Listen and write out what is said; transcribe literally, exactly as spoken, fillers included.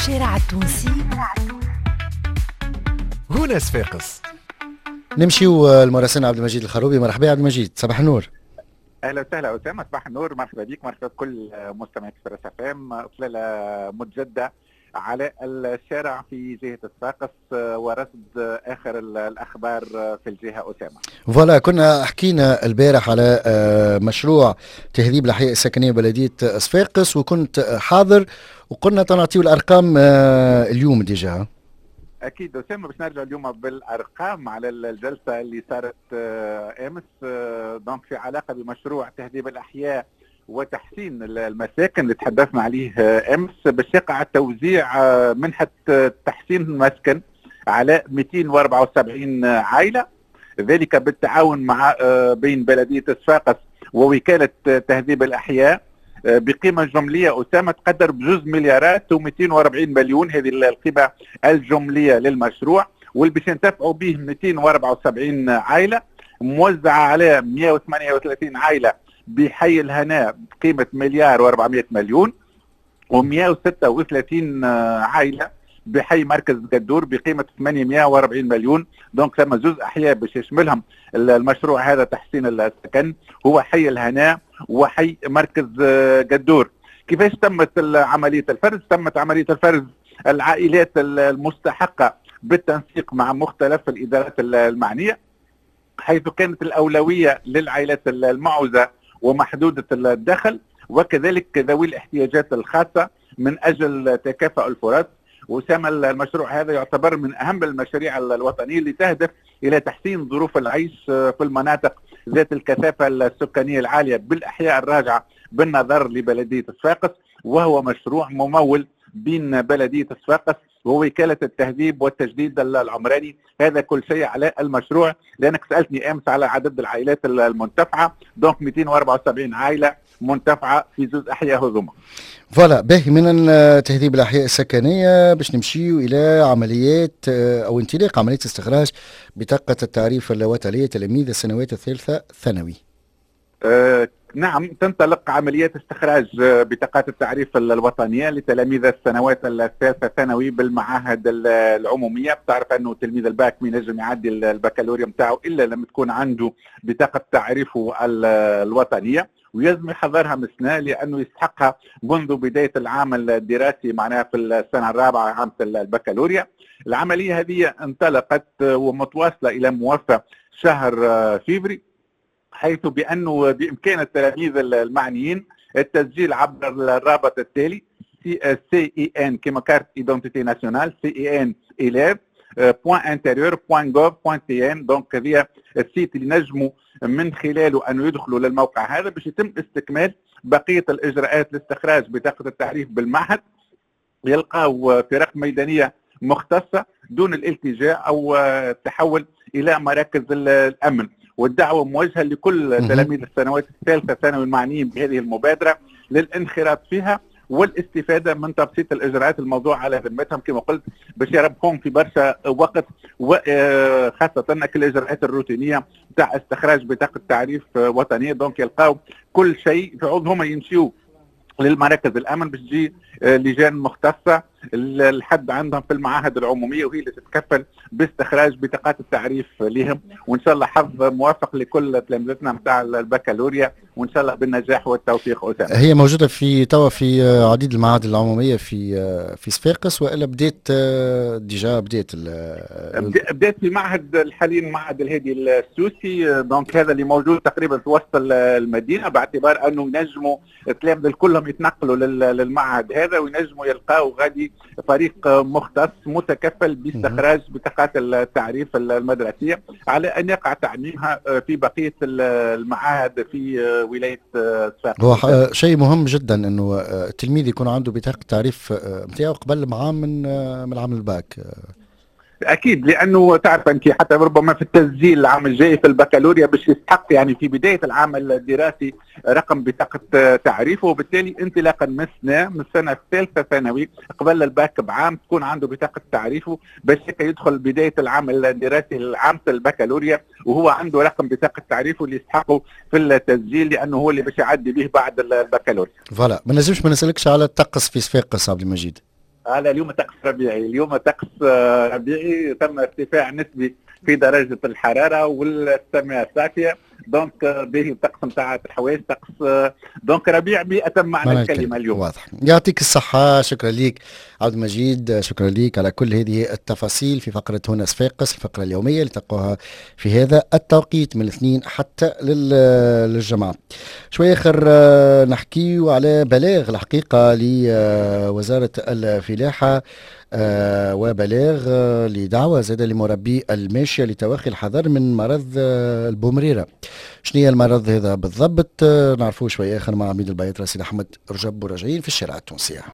الشارع التونسي هنا صفاقس. نمشيو المراسل عبد المجيد الخروبي. مرحبا عبد المجيد، صباح النور. اهلا وسهلا اسامه، صباح النور، مرحبا بك، مرحبا بكل مستمعي اكسبريس اف ام. اطلاله متجدده على الشارع في جهه صفاقس ورصد اخر الاخبار في الجهه اسامه. فوالا، كنا حكينا البارح على مشروع تهذيب الاحياء السكنيه بلديه صفاقس وكنت حاضر، وقلنا تنعطيو الارقام اليوم ديجا. اكيد اسامه، باش نرجع اليوم بالارقام على الجلسه اللي صارت امس دونك في علاقه بمشروع تهذيب الاحياء وتحسين المساكن اللي تحدثنا عليه امس، باش يقع توزيع منحه تحسين المسكن على مئتين وأربعة وسبعين عائله، ذلك بالتعاون مع بين بلديه صفاقس ووكاله تهذيب الاحياء بقيمه جمليه اسامه تقدر بجوز مليارات ومئتين وأربعين مليون. هذه القيمه الجمليه للمشروع، واللي باش ينتفعوا به مئتين وأربعة وسبعين عائله موزعه على مئة وثمانية وثلاثين عائله بحي الهناء بقيمه مليار وأربعمئة مليون، ومئة وستة وثلاثين عائله بحي مركز قدور بقيمه ثمانمئة وأربعين مليون. دونك ثم زوز احياء باش يشملهم المشروع هذا تحسين السكن، هو حي الهناء وحي مركز قدور. كيفاش تمت عمليه الفرز؟ تمت عمليه الفرز العائلات المستحقه بالتنسيق مع مختلف الادارات المعنيه، حيث كانت الاولويه للعائلات المعوزه ومحدوده الدخل، وكذلك ذوي الاحتياجات الخاصه من اجل تكافؤ الفرص. وسام المشروع هذا يعتبر من اهم المشاريع الوطنيه اللي تهدف الى تحسين ظروف العيش في المناطق ذات الكثافه السكانيه العاليه بالاحياء الراجعه بالنظر لبلديه صفاقس، وهو مشروع ممول بين بلديه صفاقس ووكاله التهذيب والتجديد العمراني. هذا كل شيء على المشروع، لانك سالتني امس على عدد العائلات المنتفعه، دونك مئتين وأربعة وسبعين عائله منتفعه في زوج احياء هذوما. فوالا، باهي، من تهذيب الاحياء السكنيه باش نمشيو الى عمليات او انطلاق عمليه استخراج بطاقه التعريف الوطنيه تلاميذ السنوات الثالثه ثانوي. أه نعم، تنطلق عمليات استخراج بطاقات التعريف الوطنيه لتلاميذ السنوات الثالثه ثانوي بالمعاهد العموميه. بتعرف انه تلميذ الباك ما ينجم يعدي البكالوريا نتاعو الا لما تكون عنده بطاقه تعريفه الوطنيه، ويلزم يحضرها من سنه لانه يستحقها منذ بدايه العام الدراسي، معناها في السنه الرابعه عام البكالوريا. العمليه هذه انطلقت ومتواصله الى موافاه شهر فيفري، حيث بانه بامكان التلاميذ المعنيين التسجيل عبر الرابط التالي سي اي ان كما كارت ايدنتيتي ناسيونال سي اي ان إليف بوان انتيريور بوان جوف بوان تي ان. دونك هذه السيت اللي نجموا من خلاله انه يدخلوا للموقع هذا باش يتم استكمال بقيه الاجراءات لاستخراج بطاقه التعريف بالمعهد، يلقاو فرق ميدانيه مختصه دون الالتجاء او التحول الى مراكز الامن. والدعوه موجهه لكل تلاميذ السنوات الثالثه ثانوي المعنيين بهذه المبادره للانخراط فيها والاستفاده من تبسيط الاجراءات الموضوع على ذمتهم، كما قلت باش يربحون في برشا وقت، وخاصه الاجراءات الروتينيه تاع استخراج بطاقه تعريف وطنيه. دونك يلقاو كل شيء في عوض هما يمشيو للمراكز الامن باش تجي لجان مختصه الحد عندهم في المعاهد العموميه، وهي اللي تتكفل باستخراج بطاقات التعريف لهم. وان شاء الله حظ موافق لكل تلامذتنا نتاع البكالوريا، وان شاء الله بالنجاح والتوفيق اسامه. هي موجوده في توا في عديد المعاهد العموميه في في صفاقس، والا بدات ديجا بدات بدات في معهد حاليا معهد الهادي السوسي. دونك هذا اللي موجود تقريبا في وسط المدينه، باعتبار انه ينجموا التلامذه كلهم يتنقلوا للمعهد هذا وينجموا يلقاو غادي فريق مختص متكفل باستخراج بطاقات التعريف المدرسيه على ان يقع تعميمها في بقيه المعاهد في ولايه صفاقس. هو شيء مهم جدا انه التلميذ يكون عنده بطاقه تعريف نتاعو قبل عام من من العام الباك. اكيد، لانه تعرف انت حتى ربما في التسجيل العام الجاي في البكالوريا باش يستحق يعني في بدايه العام الدراسي رقم بطاقه تعريفه، وبالتالي انطلاقا من السنه من السنه الثالثه ثانوي قبل الباك بعام تكون عنده بطاقه تعريفه باش يدخل بدايه العام الدراسي العام البكالوريا وهو عنده رقم بطاقه تعريفه اللي يستحقه في التسجيل، لانه هو اللي باش يعدي به بعد البكالوريا. فوالا، ما نجمش ما نسالكش على الطقس في صفاقس عبد المجيد. على اليوم طقس ربيعي. اليوم طقس آه، ربيعي، ثم ارتفاع نسبي في درجه الحراره والسماء صافيه. دونك به الطقس نتاع الحوايج طقس دونك ربيع بأتم معنى الكلمه اليوم. واضح. يعطيك الصحه، شكرا لك عبد المجيد، شكرا لك على كل هذه التفاصيل في فقره هنا صفاقس، الفقره اليوميه اللي تلقوها في هذا التوقيت من الاثنين حتى للجمعه. شويه اخر نحكي على بلاغ الحقيقه لوزاره الفلاحه آه وبلاغ آه لدعوة زادة لمربي الماشية لتوخي الحذر من مرض آه البومريرة. شنو هي المرض هذا بالضبط؟ آه نعرفوه شوية آخر مع عميد البيات راسي أحمد رجب وراجعين في الشارع التونسية.